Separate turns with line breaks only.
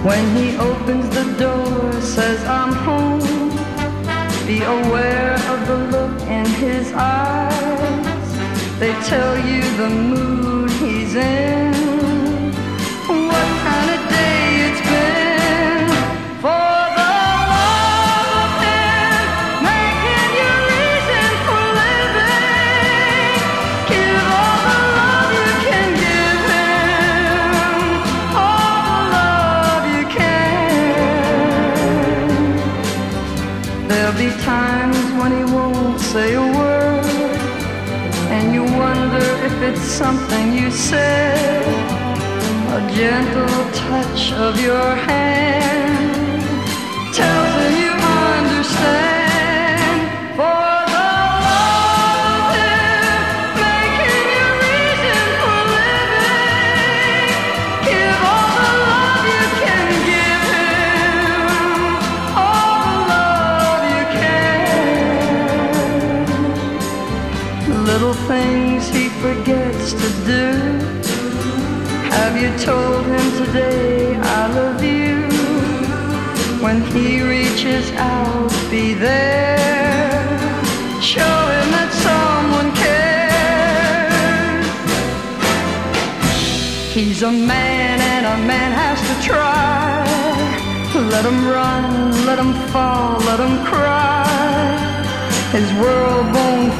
When he opens the door, says I'm home, be aware of the look in his eyes. They tell you the mood he's in, what kind of day it's been. For the love of him, making your reason for living. Give all the love you can give him, all the love you can. There'll be times when he won't say a word, and you wonder if it's something you said. A gentle touch of your hand tells him you understand. For the love of him, making your reason for living. Give all the love you can give him, all the love you can. Little things he forgets to do. Have you told him today I love you? When he reaches out, be there. Show him that someone cares. He's a man and a man has to try. Let him run, let him fall, let him cry. His world won't